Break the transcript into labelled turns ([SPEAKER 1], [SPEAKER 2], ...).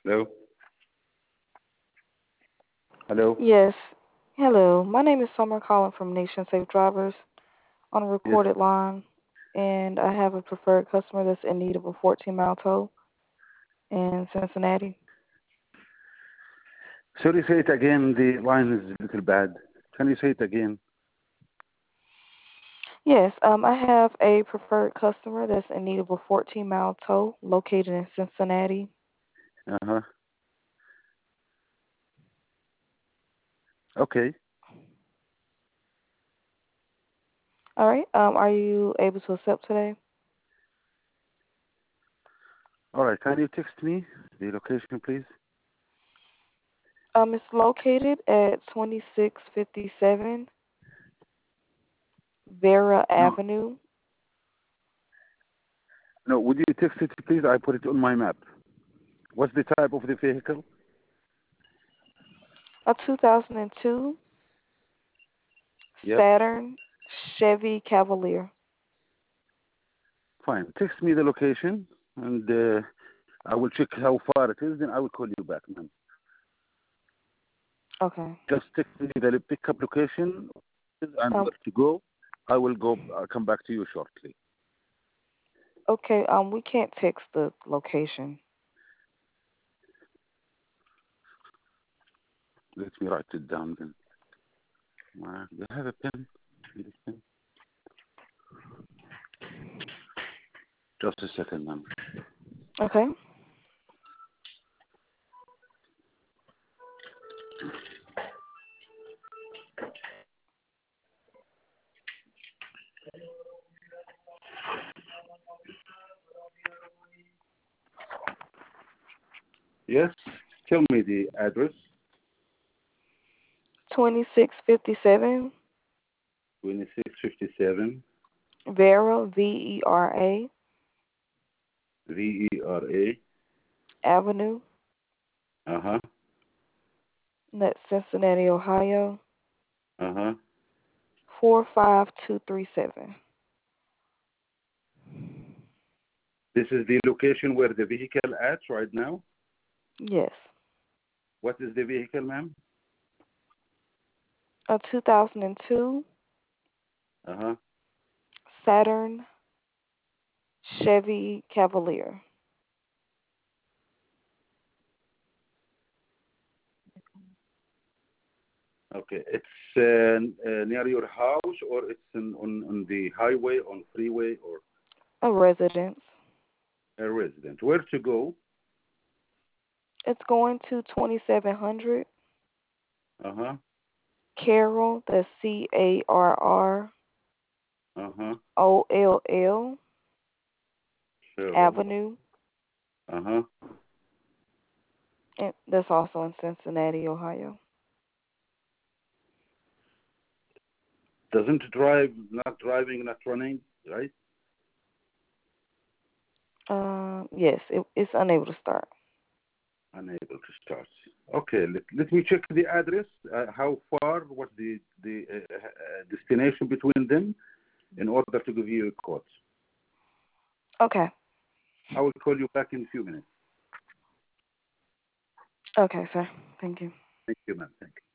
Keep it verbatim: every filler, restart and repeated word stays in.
[SPEAKER 1] Hello? Hello?
[SPEAKER 2] Yes. Hello. My name is Summer calling from Nation Safe Drivers on a
[SPEAKER 1] Yes.
[SPEAKER 2] recorded line, and I have a preferred customer that's in need of a fourteen mile tow in Cincinnati.
[SPEAKER 1] Sorry, say it again. The line is a little bad. Can you say it again?
[SPEAKER 2] Yes, um, I have a preferred customer that's in need of a fourteen mile tow located in Cincinnati.
[SPEAKER 1] Uh-huh. Okay.
[SPEAKER 2] All right. Um, are you able to accept today?
[SPEAKER 1] All right. Can you text me the location, please?
[SPEAKER 2] Um, it's located at twenty-six fifty-seven Vera
[SPEAKER 1] No.
[SPEAKER 2] Avenue.
[SPEAKER 1] No. Would you text it, please? I put it on my map. What's the type of the vehicle?
[SPEAKER 2] A two thousand two
[SPEAKER 1] Yep.
[SPEAKER 2] Saturn Chevy Cavalier.
[SPEAKER 1] Fine. Text me the location, and uh, I will check how far it is. Then I will call you back, ma'am.
[SPEAKER 2] Okay.
[SPEAKER 1] Just text me the pickup location and
[SPEAKER 2] Um,
[SPEAKER 1] where to go. I will go. I'll come back to you shortly.
[SPEAKER 2] okay. Um, we can't text the location.
[SPEAKER 1] Let me write it down then. Uh, do you have a pen? Need a pen? Just a second, ma'am.
[SPEAKER 2] Okay.
[SPEAKER 1] Yes. Tell me the address.
[SPEAKER 2] Twenty-six fifty-seven
[SPEAKER 1] twenty-six fifty-seven
[SPEAKER 2] Vera V E R A
[SPEAKER 1] V E R A.
[SPEAKER 2] Avenue.
[SPEAKER 1] Uh huh.
[SPEAKER 2] That's Cincinnati, Ohio.
[SPEAKER 1] Uh huh.
[SPEAKER 2] Four five two three seven.
[SPEAKER 1] This is the location where the vehicle at right now.
[SPEAKER 2] Yes.
[SPEAKER 1] What is the vehicle, ma'am?
[SPEAKER 2] A two thousand two
[SPEAKER 1] Uh huh.
[SPEAKER 2] Saturn Chevy Cavalier.
[SPEAKER 1] Okay. It's uh, uh, near your house, or it's in, on on the highway, on freeway, or
[SPEAKER 2] A residence.
[SPEAKER 1] a resident. Where to go?
[SPEAKER 2] It's going to twenty-seven hundred
[SPEAKER 1] Uh huh.
[SPEAKER 2] Carroll. That's C A R R
[SPEAKER 1] Uh huh.
[SPEAKER 2] O L L
[SPEAKER 1] Cheryl.
[SPEAKER 2] Avenue.
[SPEAKER 1] Uh huh.
[SPEAKER 2] And that's also in Cincinnati, Ohio.
[SPEAKER 1] Doesn't drive, not driving, not running, right?
[SPEAKER 2] Um, yes, it, it's unable to start.
[SPEAKER 1] Unable to start. Okay, let, let me check the address. Uh, how far was the the uh, uh, destination between them in order to give you a quote?
[SPEAKER 2] Okay.
[SPEAKER 1] I will call you back in a few minutes.
[SPEAKER 2] Okay, sir. Thank you.
[SPEAKER 1] Thank you, ma'am. Thank you.